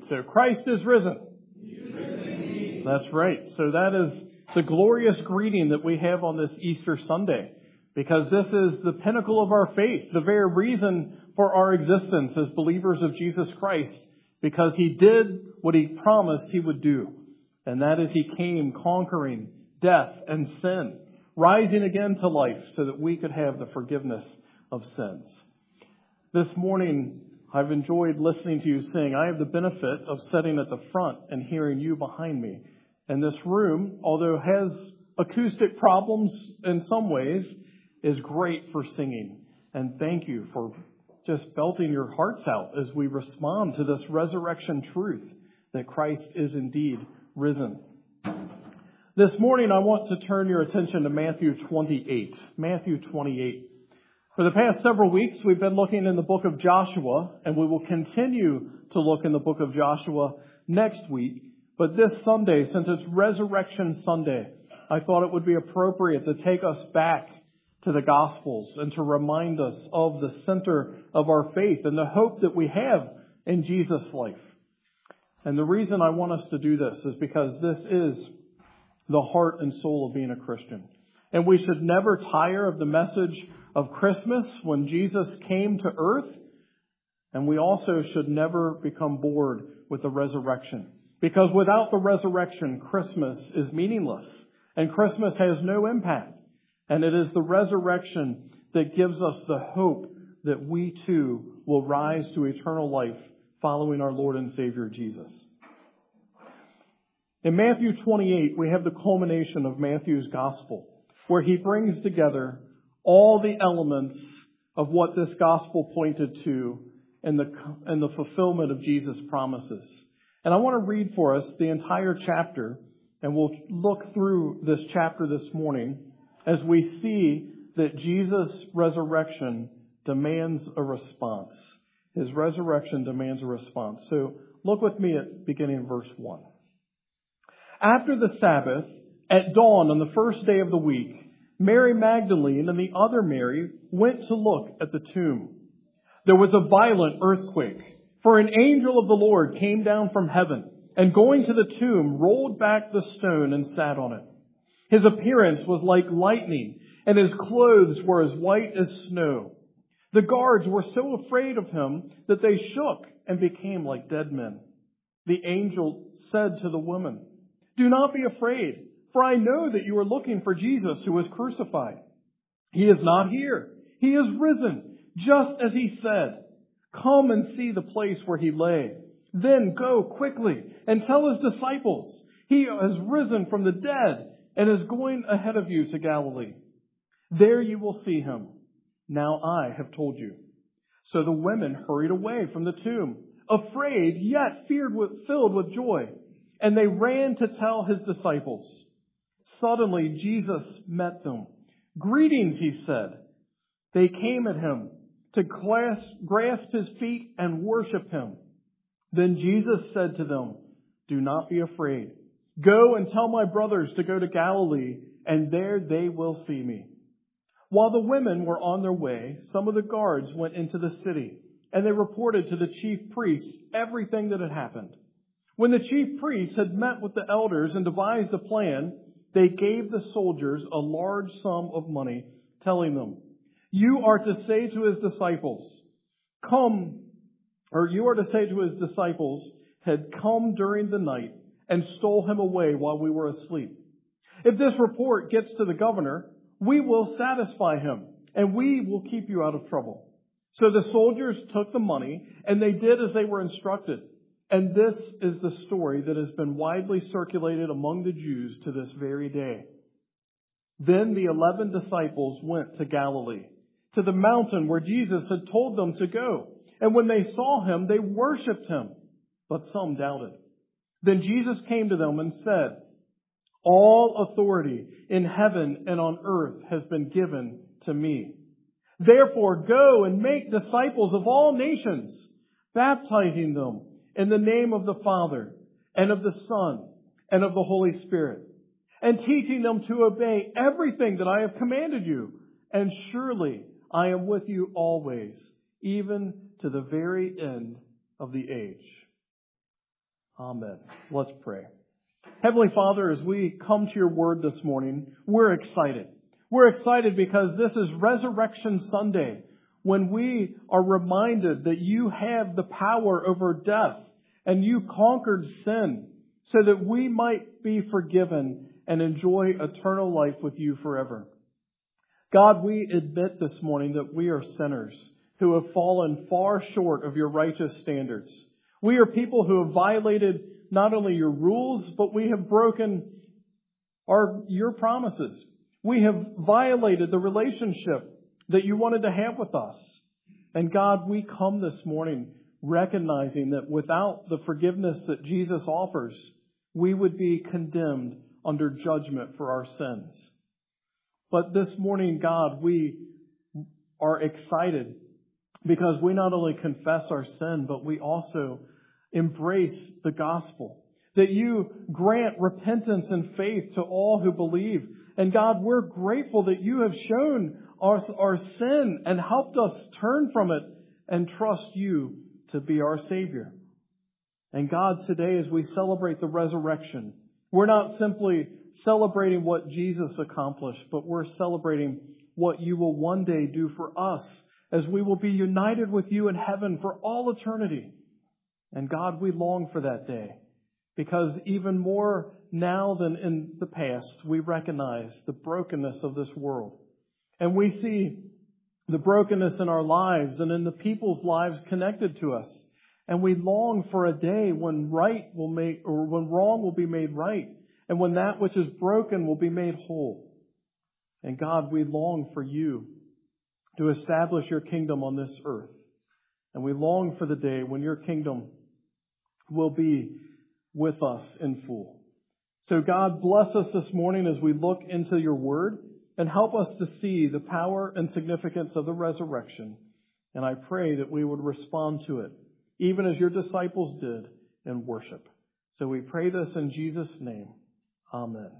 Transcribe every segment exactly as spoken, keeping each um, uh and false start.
So Christ is risen. That's right. So that is the glorious greeting that we have on this Easter Sunday, because this is the pinnacle of our faith, the very reason for our existence as believers of Jesus Christ, because he did what he promised he would do. And that is he came conquering death and sin, rising again to life so that we could have the forgiveness of sins. This morning, I've enjoyed listening to you sing. I have the benefit of sitting at the front and hearing you behind me. And this room, although has acoustic problems in some ways, is great for singing. And thank you for just belting your hearts out as we respond to this resurrection truth that Christ is indeed risen. This morning, I want to turn your attention to Matthew twenty-eight. Matthew twenty-eight. For the past several weeks, we've been looking in the book of Joshua, and we will continue to look in the book of Joshua next week. But this Sunday, since it's Resurrection Sunday, I thought it would be appropriate to take us back to the Gospels and to remind us of the center of our faith and the hope that we have in Jesus' life. And the reason I want us to do this is because this is the heart and soul of being a Christian. And we should never tire of the message of Christmas when Jesus came to earth. And we also should never become bored with the resurrection. Because without the resurrection, Christmas is meaningless. And Christmas has no impact. And it is the resurrection that gives us the hope that we too will rise to eternal life following our Lord and Savior Jesus. In Matthew twenty-eight, we have the culmination of Matthew's gospel, where he brings together all the elements of what this gospel pointed to in the, in the fulfillment of Jesus' promises. And I want to read for us the entire chapter, and we'll look through this chapter this morning as we see that Jesus' resurrection demands a response. His resurrection demands a response. So look with me at beginning verse one. After the Sabbath, at dawn on the first day of the week, Mary Magdalene and the other Mary went to look at the tomb. There was a violent earthquake, for an angel of the Lord came down from heaven and going to the tomb rolled back the stone and sat on it. His appearance was like lightning and his clothes were as white as snow. The guards were so afraid of him that they shook and became like dead men. The angel said to the woman, "Do not be afraid, for I know that you are looking for Jesus who was crucified. He is not here. He is risen, just as he said. Come and see the place where he lay. Then go quickly and tell his disciples, he has risen from the dead and is going ahead of you to Galilee. There you will see him. Now I have told you." So the women hurried away from the tomb, afraid yet feared with, filled with joy. And they ran to tell his disciples. Suddenly Jesus met them. "Greetings," he said. They came at him to grasp, grasp his feet and worship him. Then Jesus said to them, "Do not be afraid. Go and tell my brothers to go to Galilee, and there they will see me." While the women were on their way, some of the guards went into the city, and they reported to the chief priests everything that had happened. When the chief priests had met with the elders and devised a plan, they gave the soldiers a large sum of money, telling them, "You are to say to his disciples, come, or you are to say to his disciples, had come during the night and stole him away while we were asleep. If this report gets to the governor, we will satisfy him, and we will keep you out of trouble." So the soldiers took the money, and they did as they were instructed. And this is the story that has been widely circulated among the Jews to this very day. Then the eleven disciples went to Galilee, to the mountain where Jesus had told them to go. And when they saw him, they worshipped him, but some doubted. Then Jesus came to them and said, "All authority in heaven and on earth has been given to me. Therefore, go and make disciples of all nations, baptizing them in the name of the Father and of the Son and of the Holy Spirit, and teaching them to obey everything that I have commanded you. And surely I am with you always, even to the very end of the age." Amen. Let's pray. Heavenly Father, as we come to your word this morning, we're excited. We're excited because this is Resurrection Sunday, when we are reminded that you have the power over death and you conquered sin so that we might be forgiven and enjoy eternal life with you forever. God, we admit this morning that we are sinners who have fallen far short of your righteous standards. We are people who have violated not only your rules, but we have broken our your promises. We have violated the relationship that you wanted to have with us. And God, we come this morning recognizing that without the forgiveness that Jesus offers, we would be condemned under judgment for our sins. But this morning, God, we are excited because we not only confess our sin, but we also embrace the gospel. That you grant repentance and faith to all who believe. And God, we're grateful that you have shown our, our sin and helped us turn from it and trust you to be our Savior. And God, today as we celebrate the resurrection, we're not simply celebrating what Jesus accomplished, but we're celebrating what you will one day do for us as we will be united with you in heaven for all eternity. And God, we long for that day because even more now than in the past, we recognize the brokenness of this world. And we see the brokenness in our lives and in the people's lives connected to us. And we long for a day when right will make, or when wrong will be made right. And when that which is broken will be made whole. And God, we long for you to establish your kingdom on this earth. And we long for the day when your kingdom will be with us in full. So God, bless us this morning as we look into your word and help us to see the power and significance of the resurrection. And I pray that we would respond to it, even as your disciples did in worship. So we pray this in Jesus' name. Amen.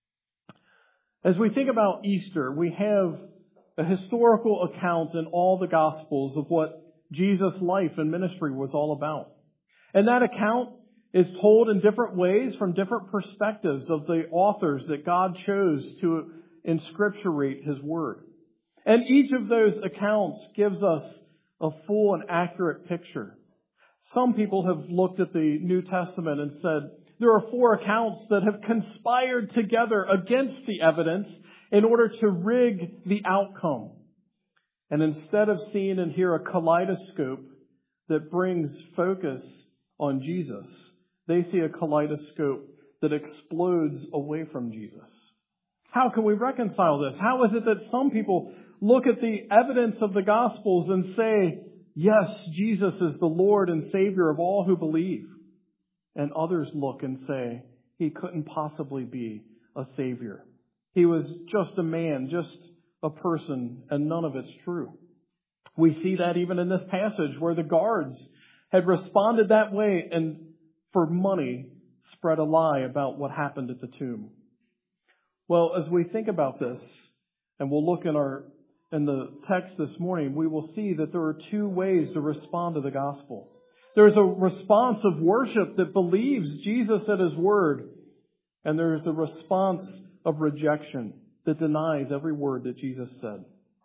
As we think about Easter, we have a historical account in all the Gospels of what Jesus' life and ministry was all about. And that account is told in different ways from different perspectives of the authors that God chose to inscripturate His Word. And each of those accounts gives us a full and accurate picture. Some people have looked at the New Testament and said, there are four accounts that have conspired together against the evidence in order to rig the outcome. And instead of seeing and hear a kaleidoscope that brings focus on Jesus, they see a kaleidoscope that explodes away from Jesus. How can we reconcile this? How is it that some people look at the evidence of the Gospels and say, yes, Jesus is the Lord and Savior of all who believe? And others look and say, he couldn't possibly be a Savior. He was just a man, just a person, and none of it's true. We see that even in this passage where the guards had responded that way and for money spread a lie about what happened at the tomb. Well, as we think about this, and we'll look in our in the text this morning, we will see that there are two ways to respond to the gospel. There's a response of worship that believes Jesus at His word. And there's a response of rejection that denies every word that Jesus said.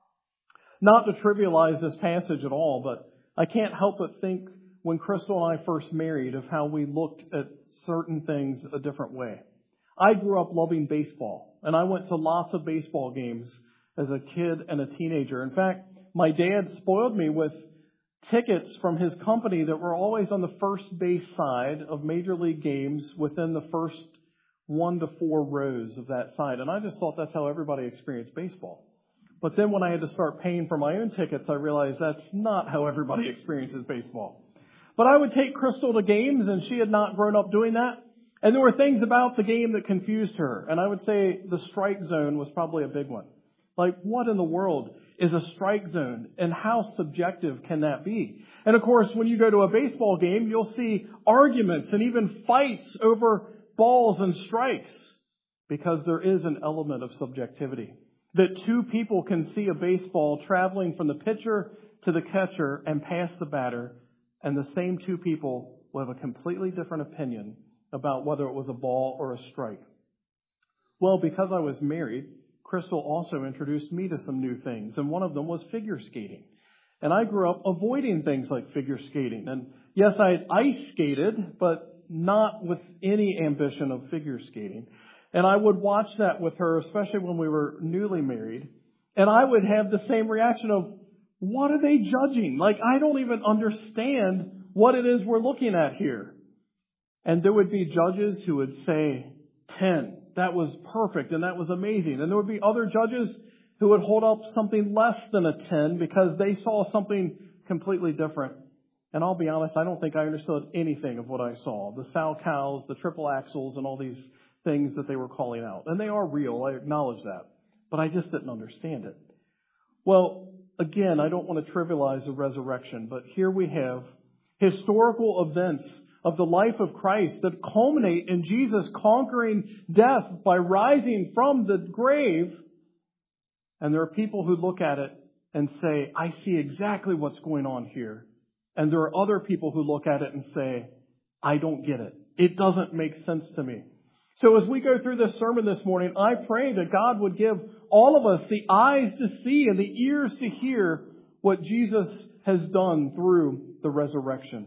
Not to trivialize this passage at all, but I can't help but think when Crystal and I first married of how we looked at certain things a different way. I grew up loving baseball, and I went to lots of baseball games as a kid and a teenager. In fact, my dad spoiled me with tickets from his company that were always on the first base side of major league games within the first one to four rows of that side. And I just thought that's how everybody experienced baseball. But then when I had to start paying for my own tickets, I realized that's not how everybody experiences baseball. But I would take Crystal to games, and she had not grown up doing that. And there were things about the game that confused her. And I would say the strike zone was probably a big one. Like, what in the world is a strike zone, and how subjective can that be? And of course, when you go to a baseball game, you'll see arguments and even fights over balls and strikes because there is an element of subjectivity. That two people can see a baseball traveling from the pitcher to the catcher and past the batter, and the same two people will have a completely different opinion about whether it was a ball or a strike. Well, because I was married, Crystal also introduced me to some new things, and one of them was figure skating. And I grew up avoiding things like figure skating. And yes, I had ice skated, but not with any ambition of figure skating. And I would watch that with her, especially when we were newly married. And I would have the same reaction of, what are they judging? Like, I don't even understand what it is we're looking at here. And there would be judges who would say ten. That was perfect and that was amazing. And there would be other judges who would hold up something less than a ten because they saw something completely different. And I'll be honest, I don't think I understood anything of what I saw. The sow cows, the triple axles, and all these things that they were calling out. And they are real, I acknowledge that. But I just didn't understand it. Well, again, I don't want to trivialize the resurrection, but here we have historical events of the life of Christ that culminate in Jesus conquering death by rising from the grave. And there are people who look at it and say, I see exactly what's going on here. And there are other people who look at it and say, I don't get it. It doesn't make sense to me. So as we go through this sermon this morning, I pray that God would give all of us the eyes to see and the ears to hear what Jesus has done through the resurrection.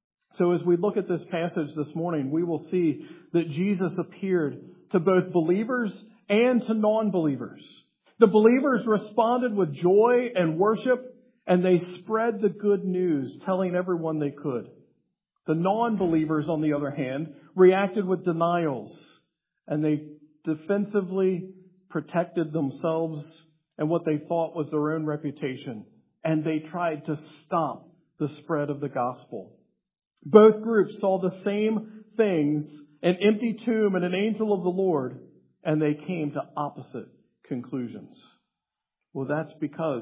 So as we look at this passage this morning, we will see that Jesus appeared to both believers and to non-believers. The believers responded with joy and worship, and they spread the good news, telling everyone they could. The non-believers, on the other hand, reacted with denials, and they defensively protected themselves and what they thought was their own reputation, and they tried to stop the spread of the gospel. Both groups saw the same things, an empty tomb and an angel of the Lord, and they came to opposite conclusions. Well, that's because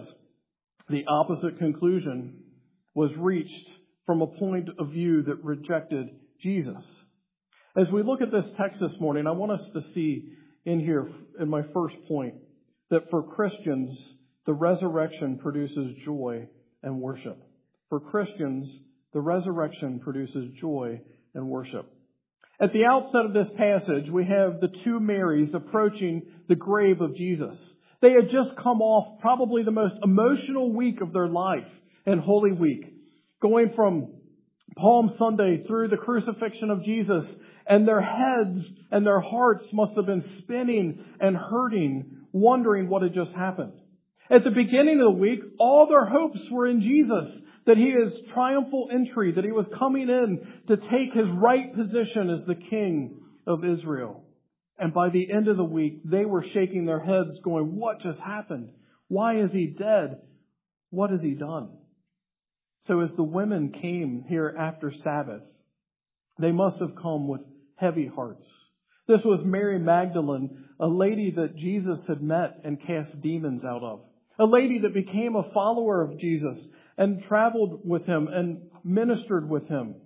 the opposite conclusion was reached from a point of view that rejected Jesus. As we look at this text this morning, I want us to see in here, in my first point, that for Christians, the resurrection produces joy and worship. For Christians, the resurrection produces joy and worship. At the outset of this passage, we have the two Marys approaching the grave of Jesus. They had just come off probably the most emotional week of their life and Holy Week, going from Palm Sunday through the crucifixion of Jesus, and their heads and their hearts must have been spinning and hurting, wondering what had just happened. At the beginning of the week, all their hopes were in Jesus, that He is triumphal entry, that He was coming in to take His right position as the King of Israel. And by the end of the week, they were shaking their heads going, what just happened? Why is He dead? What has He done? So as the women came here after Sabbath, they must have come with heavy hearts. This was Mary Magdalene, a lady that Jesus had met and cast demons out of. A lady that became a follower of Jesus and traveled with Him and ministered with Him.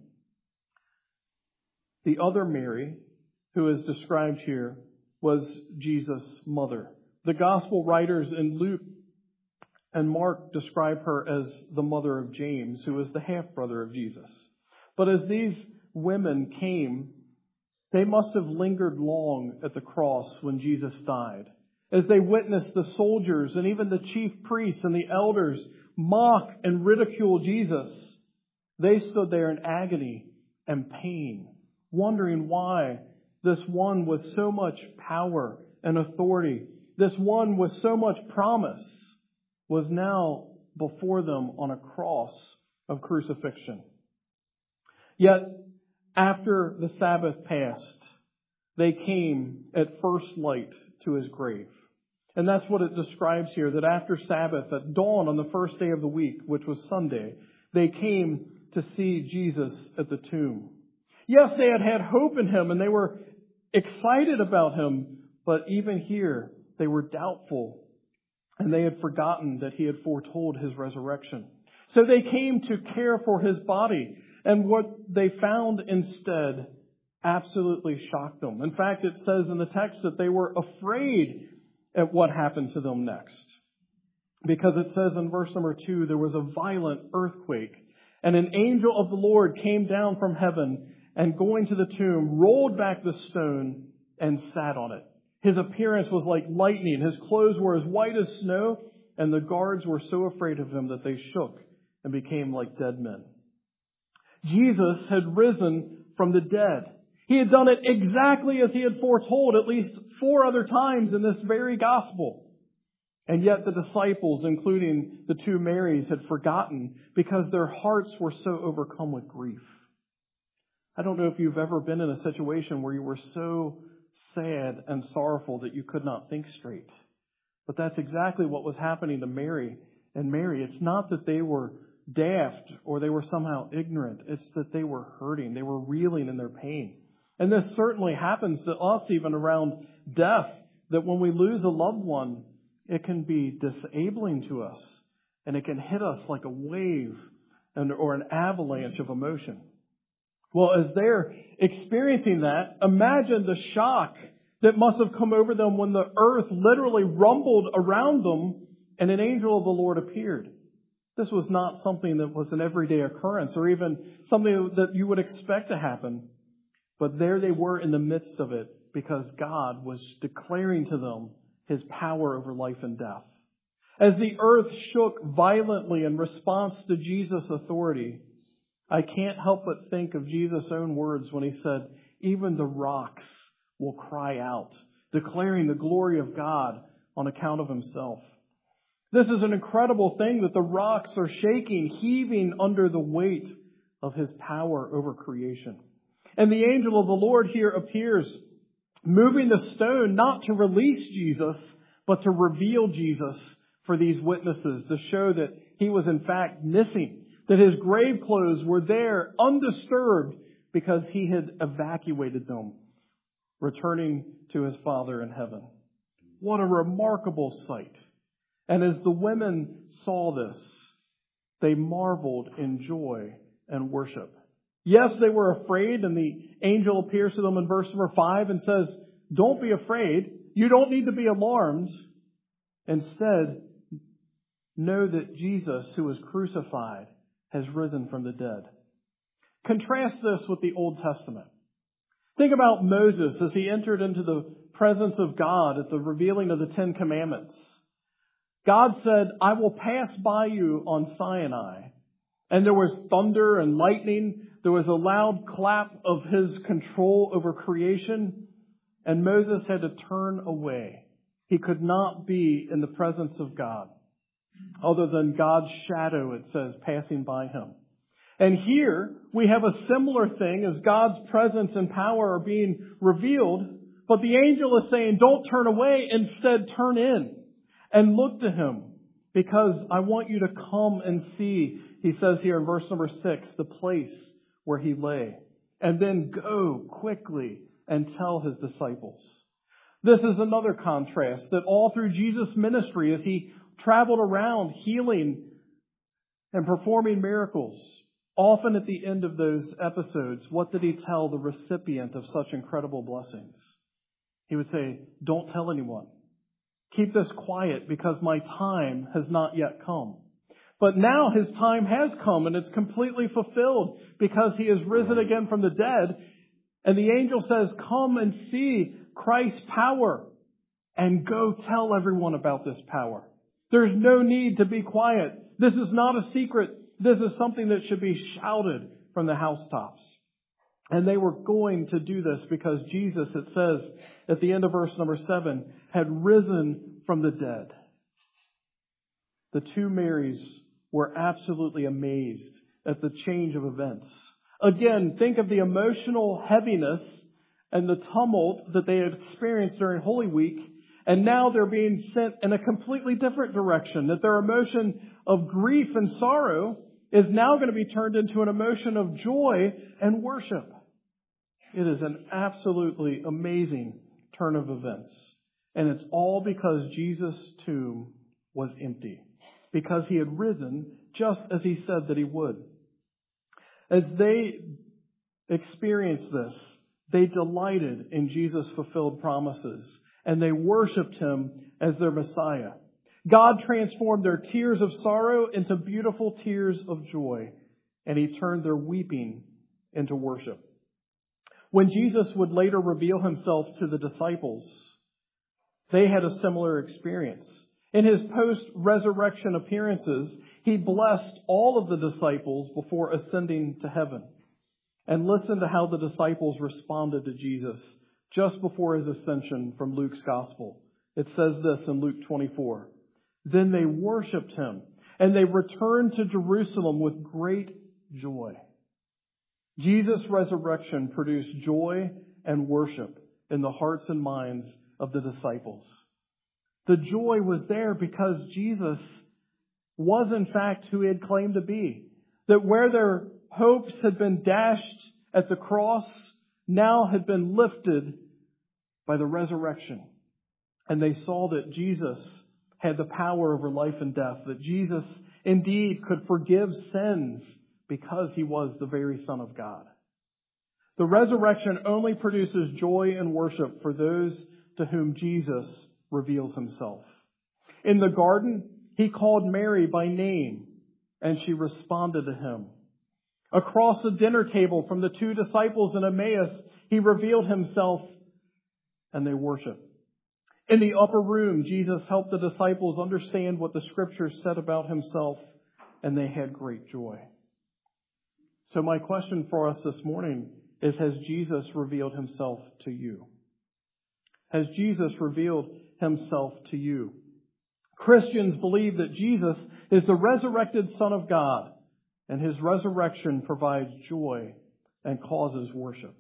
The other Mary, who is described here, was Jesus' mother. The gospel writers in Luke and Mark describe her as the mother of James, who was the half-brother of Jesus. But as these women came, they must have lingered long at the cross when Jesus died. As they witnessed the soldiers and even the chief priests and the elders mock and ridicule Jesus, they stood there in agony and pain, wondering why this one with so much power and authority, this one with so much promise, was now before them on a cross of crucifixion. Yet, after the Sabbath passed, they came at first light to His grave. And that's what it describes here, that after Sabbath, at dawn on the first day of the week, which was Sunday, they came to see Jesus at the tomb. Yes, they had had hope in Him and they were excited about Him, but even here they were doubtful and they had forgotten that He had foretold His resurrection. So they came to care for His body, and what they found instead absolutely shocked them. In fact, it says in the text that they were afraid at what happened to them next. Because it says in verse number two, there was a violent earthquake, And an angel of the Lord came down from heaven and going to the tomb, rolled back the stone and sat on it. His appearance was like lightning. His clothes were as white as snow, and the guards were so afraid of him that they shook and became like dead men. Jesus had risen from the dead. He had done it exactly as he had foretold at least four other times in this very gospel. And yet the disciples, including the two Marys, had forgotten because their hearts were so overcome with grief. I don't know if you've ever been in a situation where you were so sad and sorrowful that you could not think straight. But that's exactly what was happening to Mary and Mary. It's not that they were daft or they were somehow ignorant. It's that they were hurting. They were reeling in their pain. And this certainly happens to us even around death, that when we lose a loved one, it can be disabling to us, and it can hit us like a wave and, or an avalanche of emotion. Well, as they're experiencing that, imagine the shock that must have come over them when the earth literally rumbled around them and an angel of the Lord appeared. This was not something that was an everyday occurrence or even something that you would expect to happen. But there they were in the midst of it because God was declaring to them His power over life and death. As the earth shook violently in response to Jesus' authority, I can't help but think of Jesus' own words when he said, even the rocks will cry out, declaring the glory of God on account of himself. This is an incredible thing that the rocks are shaking, heaving under the weight of his power over creation. And the angel of the Lord here appears, moving the stone not to release Jesus, but to reveal Jesus for these witnesses, to show that he was in fact missing, that his grave clothes were there undisturbed because he had evacuated them, returning to his Father in heaven. What a remarkable sight. And as the women saw this, they marveled in joy and worship. Yes, they were afraid, and the angel appears to them in verse number five and says, don't be afraid. You don't need to be alarmed. Instead, know that Jesus, who was crucified, has risen from the dead. Contrast this with the Old Testament. Think about Moses as he entered into the presence of God at the revealing of the Ten Commandments. God said, I will pass by you on Sinai. And there was thunder and lightning. There was a loud clap of his control over creation. And Moses had to turn away. He could not be in the presence of God, other than God's shadow, it says, passing by him. And here we have a similar thing as God's presence and power are being revealed. But the angel is saying, don't turn away. Instead, turn in and look to him, because I want you to come and see, he says here in verse number six, the place where he lay. And then go quickly and tell his disciples. This is another contrast that all through Jesus' ministry, as he traveled around healing and performing miracles, often at the end of those episodes, what did he tell the recipient of such incredible blessings? He would say, don't tell anyone. Keep this quiet because my time has not yet come. But now his time has come and it's completely fulfilled because he has risen again from the dead. And the angel says, come and see Christ's power and go tell everyone about this power. There's no need to be quiet. This is not a secret. This is something that should be shouted from the housetops. And they were going to do this because Jesus, it says at the end of verse number seven, had risen from the dead. The two Marys were absolutely amazed at the change of events. Again, think of the emotional heaviness and the tumult that they had experienced during Holy Week. And now they're being sent in a completely different direction. That their emotion of grief and sorrow is now going to be turned into an emotion of joy and worship. It is an absolutely amazing turn of events. And it's all because Jesus' tomb was empty. Because he had risen just as he said that he would. As they experienced this, they delighted in Jesus' fulfilled promises. And they worshiped him as their Messiah. God transformed their tears of sorrow into beautiful tears of joy. and he turned their weeping into worship. When Jesus would later reveal himself to the disciples, they had a similar experience. In his post-resurrection appearances, he blessed all of the disciples before ascending to heaven. And listen to how the disciples responded to Jesus just before his ascension from Luke's gospel. It says this in Luke twenty-four. Then they worshiped him, and they returned to Jerusalem with great joy. Jesus' resurrection produced joy and worship in the hearts and minds of the disciples. The joy was there because Jesus was in fact who he had claimed to be. That where their hopes had been dashed at the cross, now had been lifted by the resurrection. And they saw that Jesus had the power over life and death, that Jesus indeed could forgive sins because he was the very Son of God. The resurrection only produces joy and worship for those to whom Jesus reveals himself. In the garden, he called Mary by name, and she responded to him. Across the dinner table from the two disciples in Emmaus, he revealed himself, and they worshiped. In the upper room, Jesus helped the disciples understand what the Scriptures said about himself, and they had great joy. So my question for us this morning is, has Jesus revealed himself to you? Has Jesus revealed himself to you? Christians believe that Jesus is the resurrected Son of God, and his resurrection provides joy and causes worship.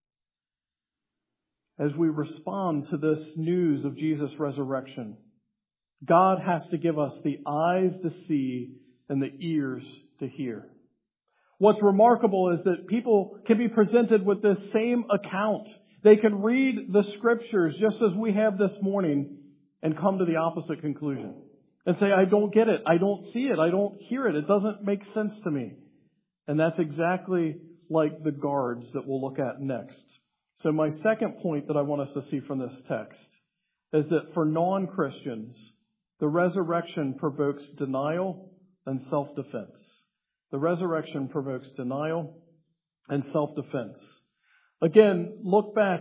As we respond to this news of Jesus' resurrection, God has to give us the eyes to see and the ears to hear. What's remarkable is that people can be presented with this same account. They can read the Scriptures just as we have this morning and come to the opposite conclusion. And say, I don't get it. I don't see it. I don't hear it. It doesn't make sense to me. And that's exactly like the guards that we'll look at next. So my second point that I want us to see from this text is that for non-Christians, the resurrection provokes denial and self-defense. The resurrection provokes denial and self-defense. Again, look back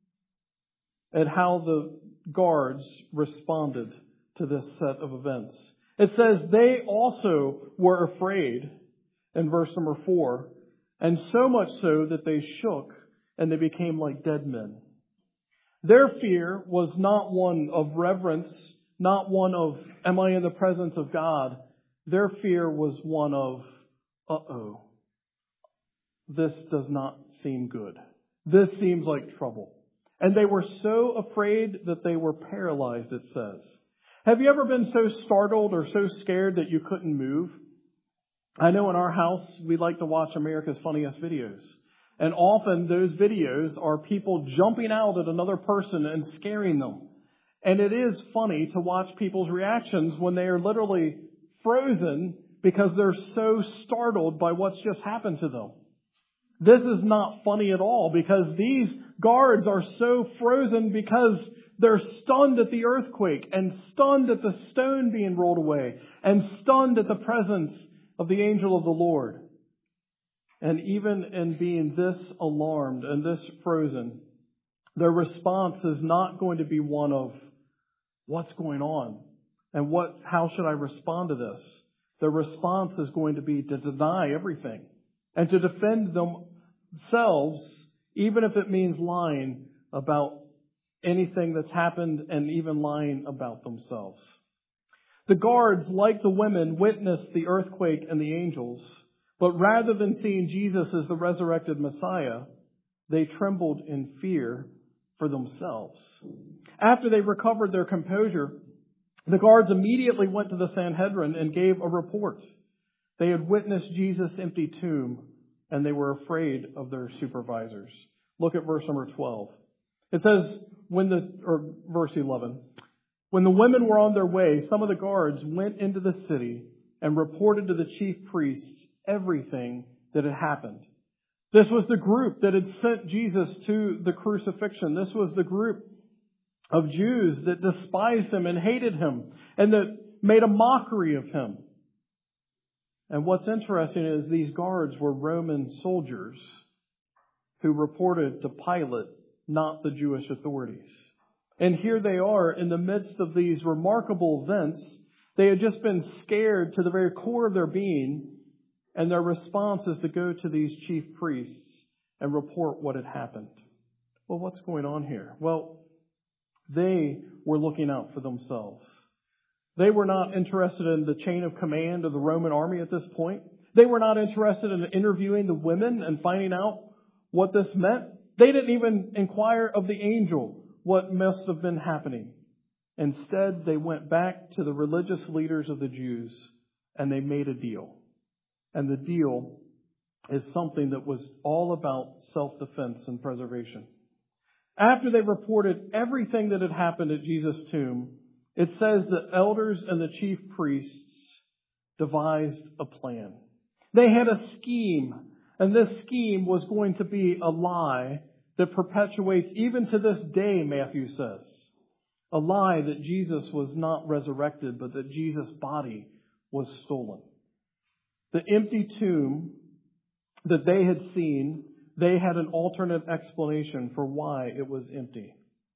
at how the guards responded to this set of events. It says they also were afraid in verse number four, and so much so that they shook and they became like dead men. Their fear was not one of reverence, not one of, am I in the presence of God? Their fear was one of, uh-oh, this does not seem good. This seems like trouble. And they were so afraid that they were paralyzed, it says. Have you ever been so startled or so scared that you couldn't move? I know in our house, we like to watch America's Funniest Videos. And often those videos are people jumping out at another person and scaring them. And it is funny to watch people's reactions when they are literally frozen because they're so startled by what's just happened to them. This is not funny at all because these guards are so frozen because they're stunned at the earthquake and stunned at the stone being rolled away and stunned at the presence of the angel of the Lord. And even in being this alarmed and this frozen, their response is not going to be one of, what's going on? And what? How should I respond to this? Their response is going to be to deny everything and to defend themselves, even if it means lying about anything that's happened and even lying about themselves. The guards, like the women, witnessed the earthquake and the angels. But rather than seeing Jesus as the resurrected Messiah, they trembled in fear for themselves. After they recovered their composure, the guards immediately went to the Sanhedrin and gave a report. They had witnessed Jesus' empty tomb, and they were afraid of their supervisors. Look at verse number twelve. It says, when the, or verse eleven, when the women were on their way, some of the guards went into the city and reported to the chief priests everything that had happened. This was the group that had sent Jesus to the crucifixion. This was the group of Jews that despised him and hated him and that made a mockery of him. And what's interesting is these guards were Roman soldiers who reported to Pilate, not the Jewish authorities. And here they are in the midst of these remarkable events. They had just been scared to the very core of their being, and their response is to go to these chief priests and report what had happened. Well, what's going on here? Well, they were looking out for themselves. They were not interested in the chain of command of the Roman army at this point. They were not interested in interviewing the women and finding out what this meant. They didn't even inquire of the angel what must have been happening. Instead, they went back to the religious leaders of the Jews and they made a deal. And the deal is something that was all about self-defense and preservation. After they reported everything that had happened at Jesus' tomb, it says the elders and the chief priests devised a plan. They had a scheme, and this scheme was going to be a lie that perpetuates even to this day, Matthew says. A lie that Jesus was not resurrected, but that Jesus' body was stolen. The empty tomb that they had seen, they had an alternate explanation for why it was empty.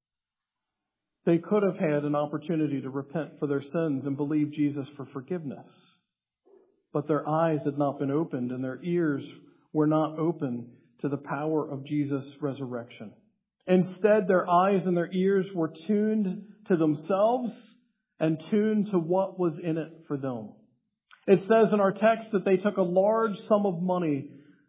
They could have had an opportunity to repent for their sins and believe Jesus for forgiveness. But their eyes had not been opened and their ears were not open to the power of Jesus' resurrection. Instead, their eyes and their ears were tuned to themselves and tuned to what was in it for them. It says in our text that they took a large sum of money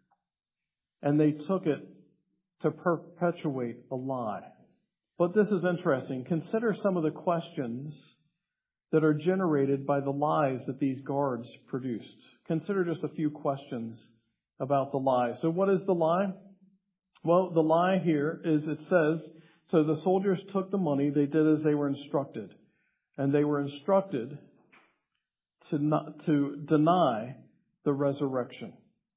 and they took it to perpetuate a lie. But this is interesting. Consider some of the questions that are generated by the lies that these guards produced. Consider just a few questions about the lie. So what is the lie? Well, the lie here is it says, so the soldiers took the money, they did as they were instructed. And they were instructed to not, to deny the resurrection.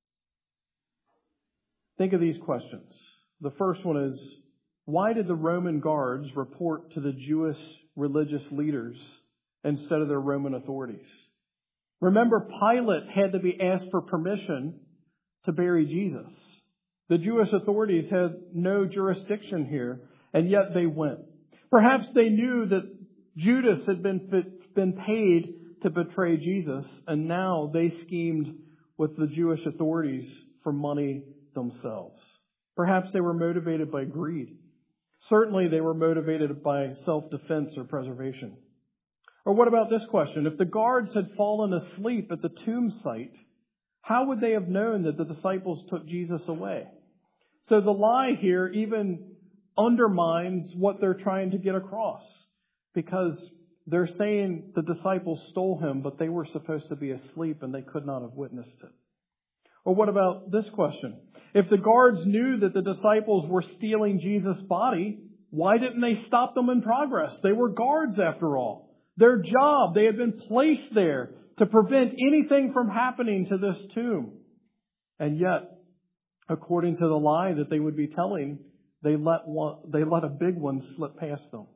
Think of these questions. The first one is, why did the Roman guards report to the Jewish religious leaders instead of their Roman authorities? Remember, Pilate had to be asked for permission to bury Jesus. The Jewish authorities had no jurisdiction here, and yet they went. Perhaps they knew that Judas had been, been paid to betray Jesus, and now they schemed with the Jewish authorities for money themselves. Perhaps they were motivated by greed. Certainly they were motivated by self-defense or preservation. Or what about this question? If the guards had fallen asleep at the tomb site, how would they have known that the disciples took Jesus away? So the lie here even undermines what they're trying to get across, because they're saying the disciples stole him, but they were supposed to be asleep and they could not have witnessed it. Or what about this question? If the guards knew that the disciples were stealing Jesus' body, why didn't they stop them in progress? They were guards after all. Their job, they had been placed there to prevent anything from happening to this tomb. And yet, according to the lie that they would be telling, they let one, they let a big one slip past them.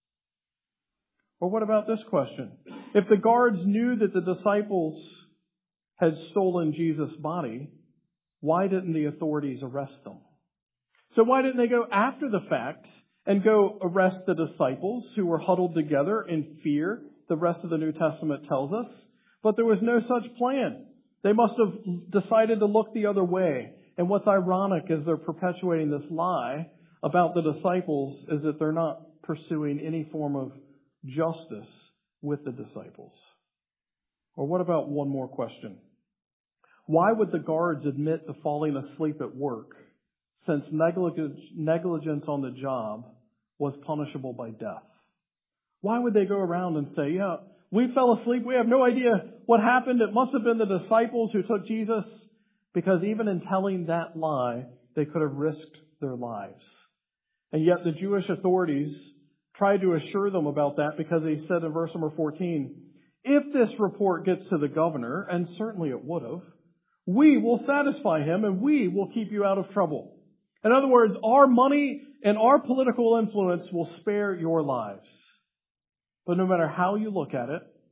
Or what about this question? If the guards knew that the disciples had stolen Jesus' body, why didn't the authorities arrest them? So why didn't they go after the fact and go arrest the disciples who were huddled together in fear? The rest of the New Testament tells us. But there was no such plan. They must have decided to look the other way. And what's ironic is they're perpetuating this lie about the disciples is that they're not pursuing any form of justice with the disciples. Or what about one more question? Why would the guards admit to falling asleep at work, since negligence on the job was punishable by death? Why would they go around and say, yeah, we fell asleep, we have no idea what happened, it must have been the disciples who took Jesus? Because even in telling that lie, they could have risked their lives. And yet the Jewish authorities tried to assure them about that, because they said in verse number fourteen, if this report gets to the governor, and certainly it would have, we will satisfy him and we will keep you out of trouble. In other words, our money and our political influence will spare your lives. But no matter how you look at it,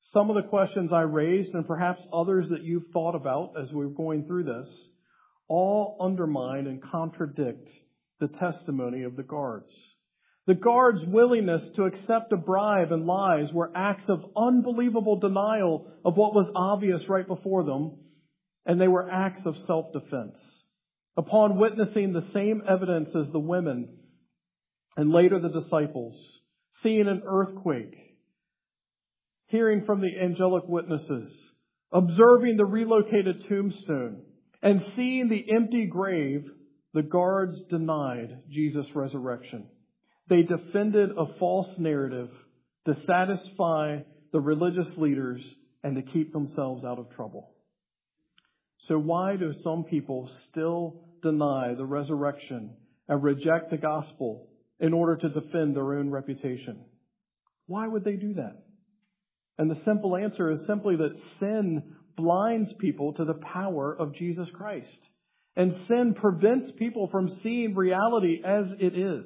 some of the questions I raised, and perhaps others that you've thought about as we were going through this, all undermine and contradict the testimony of the guards. The guards' willingness to accept a bribe and lies were acts of unbelievable denial of what was obvious right before them, and they were acts of self-defense. Upon witnessing the same evidence as the women, and later the disciples, seeing an earthquake, hearing from the angelic witnesses, observing the relocated tombstone, and seeing the empty grave, the guards denied Jesus' resurrection. They defended a false narrative to satisfy the religious leaders and to keep themselves out of trouble. So why do some people still deny the resurrection and reject the gospel in order to defend their own reputation? Why would they do that? And the simple answer is simply that sin blinds people to the power of Jesus Christ. And sin prevents people from seeing reality as it is.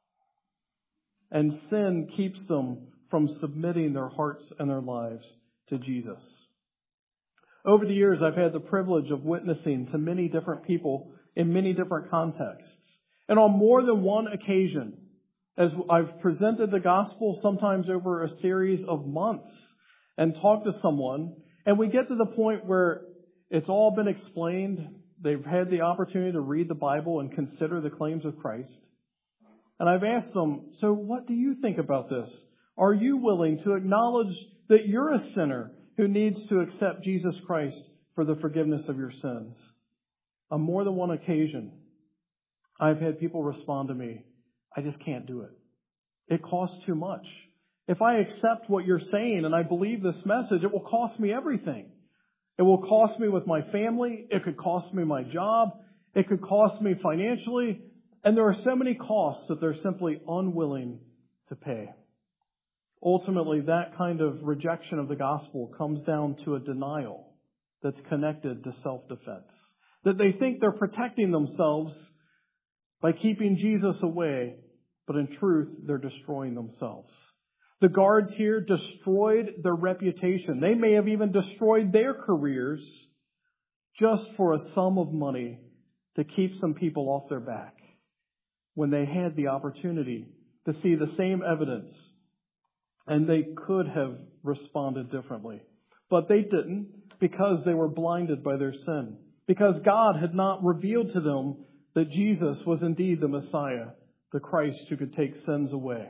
And sin keeps them from submitting their hearts and their lives to Jesus. Over the years, I've had the privilege of witnessing to many different people in many different contexts. And on more than one occasion, as I've presented the gospel, sometimes over a series of months, and talked to someone, and we get to the point where it's all been explained. They've had the opportunity to read the Bible and consider the claims of Christ. And I've asked them, so what do you think about this? Are you willing to acknowledge that you're a sinner who needs to accept Jesus Christ for the forgiveness of your sins? On more than one occasion, I've had people respond to me, I just can't do it. It costs too much. If I accept what you're saying and I believe this message, it will cost me everything. It will cost me with my family. It could cost me my job. It could cost me financially. And there are so many costs that they're simply unwilling to pay. Ultimately, that kind of rejection of the gospel comes down to a denial that's connected to self-defense. That they think they're protecting themselves by keeping Jesus away, but in truth, they're destroying themselves. The guards here destroyed their reputation. They may have even destroyed their careers just for a sum of money to keep some people off their back when they had the opportunity to see the same evidence, and they could have responded differently. But they didn't, because they were blinded by their sin. Because God had not revealed to them that Jesus was indeed the Messiah, the Christ who could take sins away.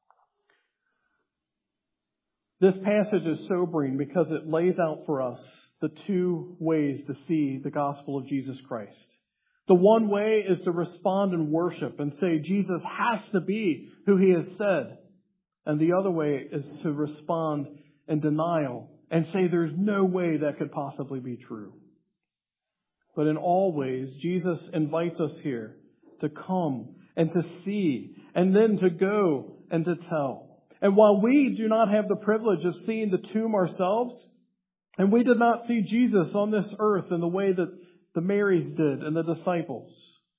This passage is sobering because it lays out for us the two ways to see the gospel of Jesus Christ. The one way is to respond in worship and say Jesus has to be who he has said. And the other way is to respond in denial and say there's no way that could possibly be true. But in all ways, Jesus invites us here to come and to see and then to go and to tell. And while we do not have the privilege of seeing the tomb ourselves, and we did not see Jesus on this earth in the way that the Marys did and the disciples,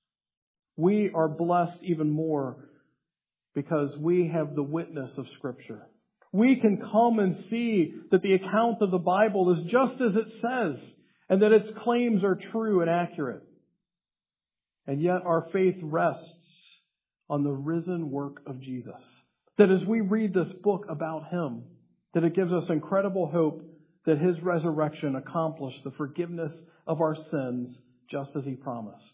we are blessed even more because we have the witness of Scripture. We can come and see that the account of the Bible is just as it says, and that its claims are true and accurate. And yet our faith rests on the risen work of Jesus. That as we read this book about him, that it gives us incredible hope that his resurrection accomplished the forgiveness of our sins just as he promised.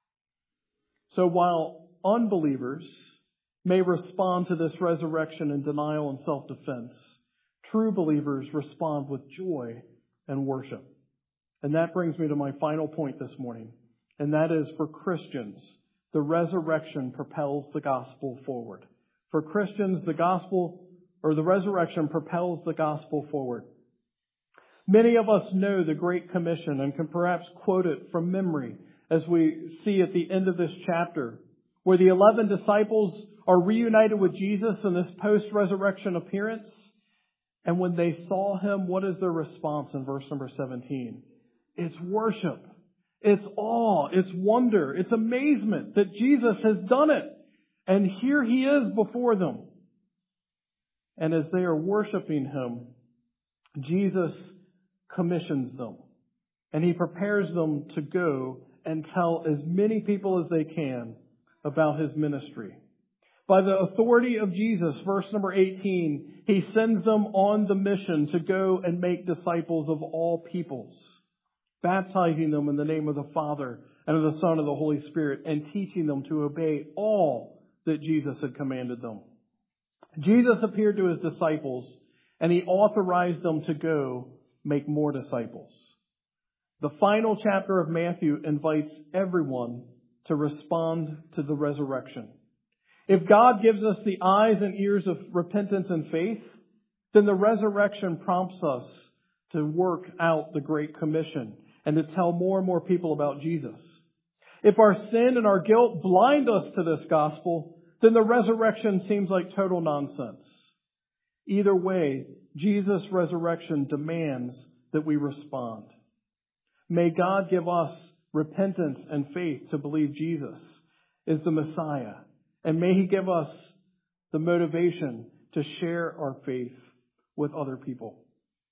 So while unbelievers may respond to this resurrection in denial and self-defense, true believers respond with joy and worship. And that brings me to my final point this morning, and that is for Christians, the resurrection propels the gospel forward. For Christians, the gospel or the resurrection propels the gospel forward. Many of us know the Great Commission and can perhaps quote it from memory as we see at the end of this chapter, where the eleven disciples are reunited with Jesus in this post-resurrection appearance. And when they saw him, what is their response in verse number seventeen? It's worship. It's awe. It's wonder. It's amazement that Jesus has done it. And here he is before them. And as they are worshiping him, Jesus commissions them, and he prepares them to go and tell as many people as they can about his ministry. By the authority of Jesus, verse number eighteen, he sends them on the mission to go and make disciples of all peoples, baptizing them in the name of the Father and of the Son and of the Holy Spirit, and teaching them to obey all that Jesus had commanded them. Jesus appeared to his disciples, and he authorized them to go make more disciples. The final chapter of Matthew invites everyone to respond to the resurrection. If God gives us the eyes and ears of repentance and faith, then the resurrection prompts us to work out the Great Commission and to tell more and more people about Jesus. If our sin and our guilt blind us to this gospel, then the resurrection seems like total nonsense. Either way, Jesus' resurrection demands that we respond. May God give us repentance and faith to believe Jesus is the Messiah. And may he give us the motivation to share our faith with other people.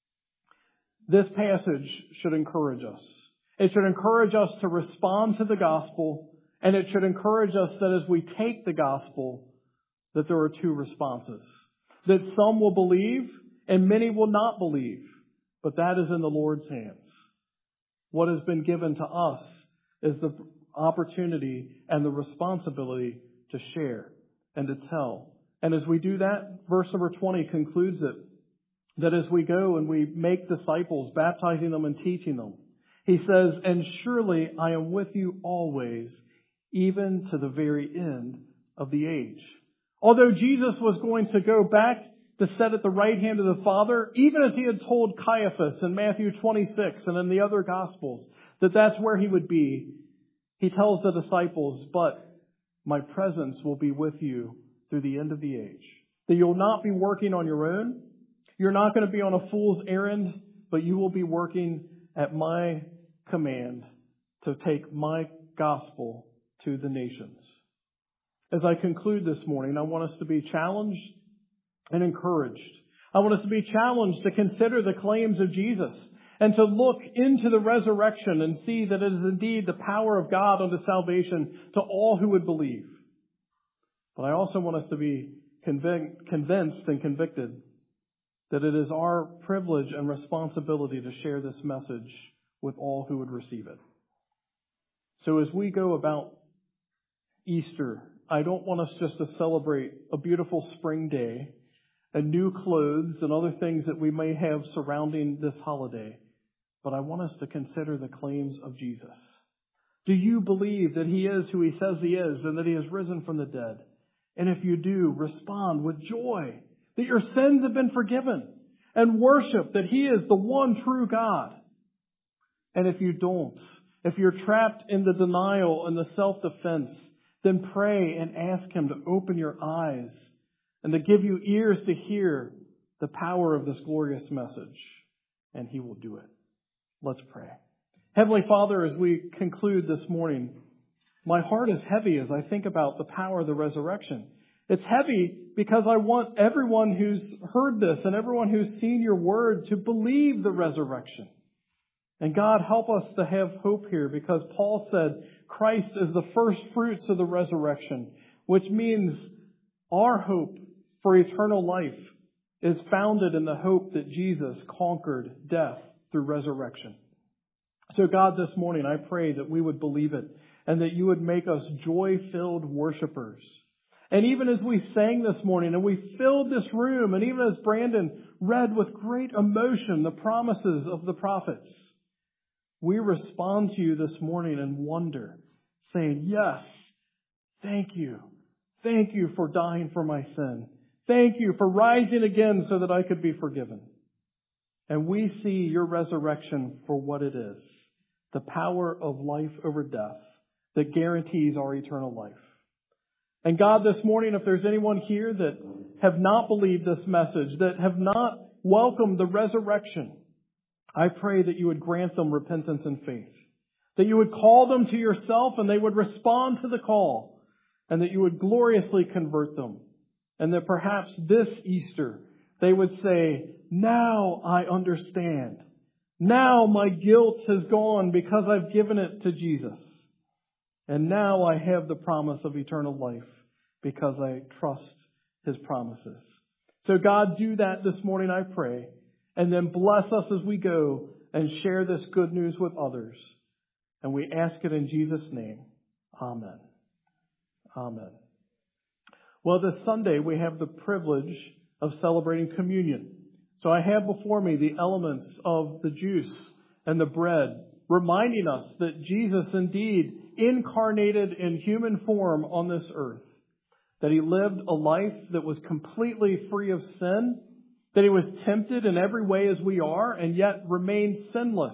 This passage should encourage us. It should encourage us to respond to the gospel, and it should encourage us that as we take the gospel, that there are two responses. That some will believe and many will not believe, but that is in the Lord's hands. What has been given to us is the opportunity and the responsibility to share and to tell. And as we do that, verse number twenty concludes it, that as we go and we make disciples, baptizing them and teaching them, he says, and surely I am with you always, even to the very end of the age. Although Jesus was going to go back to sit at the right hand of the Father, even as he had told Caiaphas in Matthew twenty-six and in the other Gospels, that that's where he would be, he tells the disciples, but my presence will be with you through the end of the age. That you'll not be working on your own. You're not going to be on a fool's errand, but you will be working at my command to take my gospel to the nations. As I conclude this morning, I want us to be challenged and encouraged. I want us to be challenged to consider the claims of Jesus and to look into the resurrection and see that it is indeed the power of God unto salvation to all who would believe. But I also want us to be convic- convinced and convicted that it is our privilege and responsibility to share this message with all who would receive it. So as we go about Easter, I don't want us just to celebrate a beautiful spring day and new clothes and other things that we may have surrounding this holiday. But I want us to consider the claims of Jesus. Do you believe that he is who he says he is and that he has risen from the dead? And if you do, respond with joy that your sins have been forgiven and worship that he is the one true God. And if you don't, if you're trapped in the denial and the self-defense, then pray and ask him to open your eyes and to give you ears to hear the power of this glorious message. And he will do it. Let's pray. Heavenly Father, as we conclude this morning, my heart is heavy as I think about the power of the resurrection. It's heavy because I want everyone who's heard this and everyone who's seen your word to believe the resurrection. And God, help us to have hope here, because Paul said Christ is the first fruits of the resurrection, which means our hope for eternal life is founded in the hope that Jesus conquered death through resurrection. So God, this morning I pray that we would believe it and that you would make us joy-filled worshipers. And even as we sang this morning and we filled this room, and even as Brandon read with great emotion the promises of the prophets, we respond to you this morning in wonder, saying, yes, thank you. Thank you for dying for my sin. Thank you for rising again so that I could be forgiven. And we see your resurrection for what it is, the power of life over death that guarantees our eternal life. And God, this morning, if there's anyone here that have not believed this message, that have not welcomed the resurrection, I pray that you would grant them repentance and faith, that you would call them to yourself and they would respond to the call, and that you would gloriously convert them, and that perhaps this Easter they would say, now I understand. Now my guilt has gone because I've given it to Jesus. And now I have the promise of eternal life because I trust His promises. So God, do that this morning, I pray. And then bless us as we go and share this good news with others. And we ask it in Jesus' name. Amen. Amen. Well, this Sunday we have the privilege of celebrating communion. So I have before me the elements of the juice and the bread, reminding us that Jesus indeed incarnated in human form on this earth, that He lived a life that was completely free of sin, that He was tempted in every way as we are, and yet remained sinless.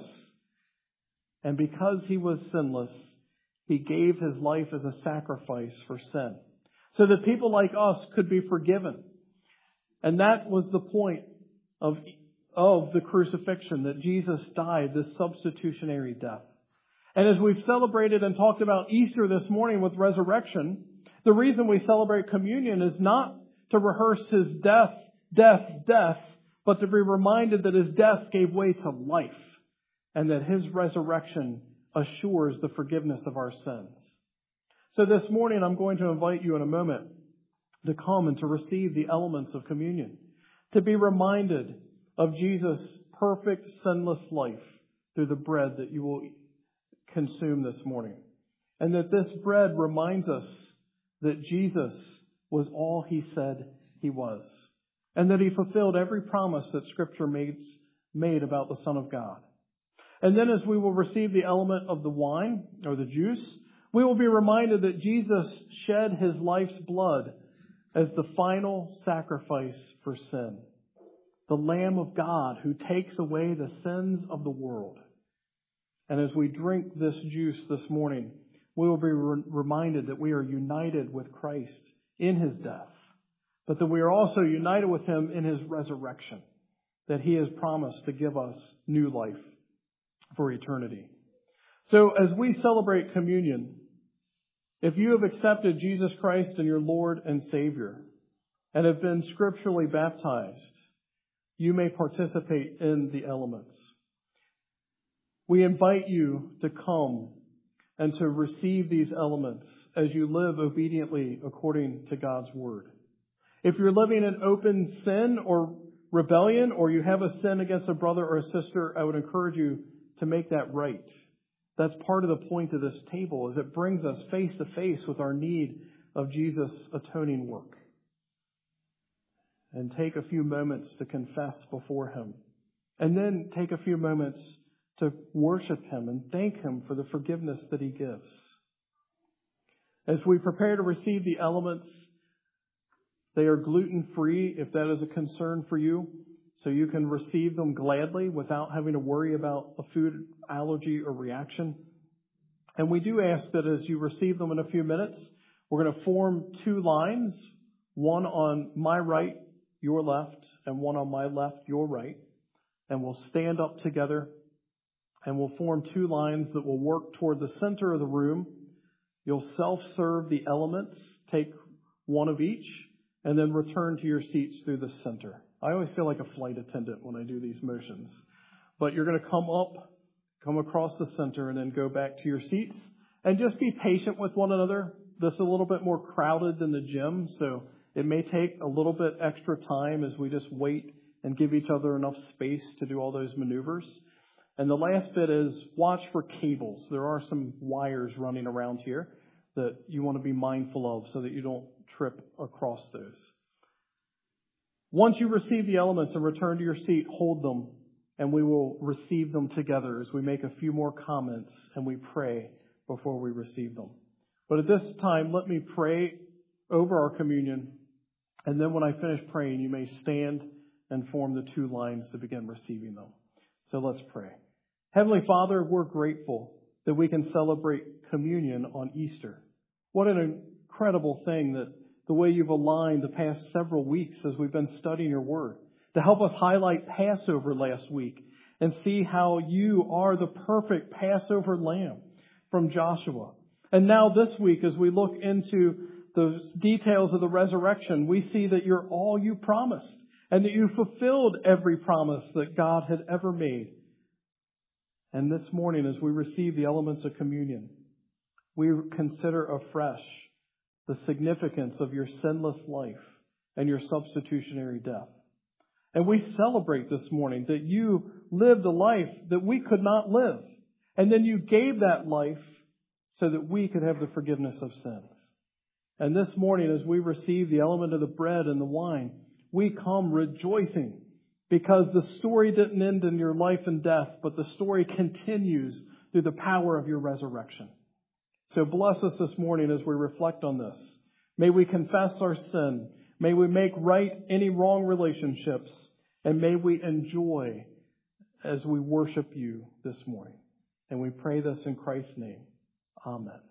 And because He was sinless, He gave His life as a sacrifice for sin, so that people like us could be forgiven. And that was the point of, of the crucifixion, that Jesus died this substitutionary death. And as we've celebrated and talked about Easter this morning with resurrection, the reason we celebrate communion is not to rehearse His death, death, death, but to be reminded that His death gave way to life and that His resurrection assures the forgiveness of our sins. So this morning I'm going to invite you in a moment to come and to receive the elements of communion, to be reminded of Jesus' perfect sinless life through the bread that you will consume this morning. And that this bread reminds us that Jesus was all He said He was. And that He fulfilled every promise that Scripture made, made about the Son of God. And then as we will receive the element of the wine or the juice, we will be reminded that Jesus shed His life's blood as the final sacrifice for sin. The Lamb of God who takes away the sins of the world. And as we drink this juice this morning, we will be re- reminded that we are united with Christ in His death, but that we are also united with Him in His resurrection, that He has promised to give us new life for eternity. So as we celebrate communion, if you have accepted Jesus Christ as your Lord and Savior and have been scripturally baptized, you may participate in the elements. We invite you to come and to receive these elements as you live obediently according to God's Word. If you're living in open sin or rebellion, or you have a sin against a brother or a sister, I would encourage you to make that right. That's part of the point of this table, is it brings us face to face with our need of Jesus' atoning work. And take a few moments to confess before Him. And then take a few moments to worship Him and thank Him for the forgiveness that He gives. As we prepare to receive the elements, they are gluten-free if that is a concern for you. So you can receive them gladly without having to worry about a food allergy or reaction. And we do ask that as you receive them in a few minutes, we're going to form two lines, one on my right, your left, and one on my left, your right. And we'll stand up together and we'll form two lines that will work toward the center of the room. You'll self-serve the elements, take one of each, and then return to your seats through the center. I always feel like a flight attendant when I do these motions. But you're going to come up, come across the center, and then go back to your seats. And just be patient with one another. This is a little bit more crowded than the gym, so it may take a little bit extra time as we just wait and give each other enough space to do all those maneuvers. And the last bit is watch for cables. There are some wires running around here that you want to be mindful of so that you don't trip across those. Once you receive the elements and return to your seat, hold them, and we will receive them together as we make a few more comments and we pray before we receive them. But at this time, let me pray over our communion, and then when I finish praying, you may stand and form the two lines to begin receiving them. So let's pray. Heavenly Father, we're grateful that we can celebrate communion on Easter. What an incredible thing that the way you've aligned the past several weeks as we've been studying your Word, to help us highlight Passover last week and see how you are the perfect Passover lamb from Joshua. And now this week, as we look into the details of the resurrection, we see that you're all you promised, and that you fulfilled every promise that God had ever made. And this morning, as we receive the elements of communion, we consider afresh the significance of your sinless life and your substitutionary death. And we celebrate this morning that you lived a life that we could not live. And then you gave that life so that we could have the forgiveness of sins. And this morning, as we receive the element of the bread and the wine, we come rejoicing because the story didn't end in your life and death, but the story continues through the power of your resurrection. So bless us this morning as we reflect on this. May we confess our sin. May we make right any wrong relationships. And may we enjoy as we worship you this morning. And we pray this in Christ's name. Amen.